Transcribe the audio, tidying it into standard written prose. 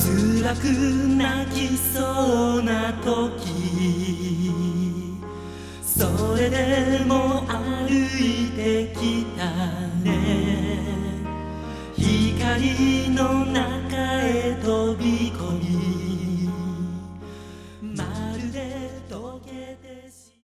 辛く泣きそうな時、それでも歩いてきたね。光の中へと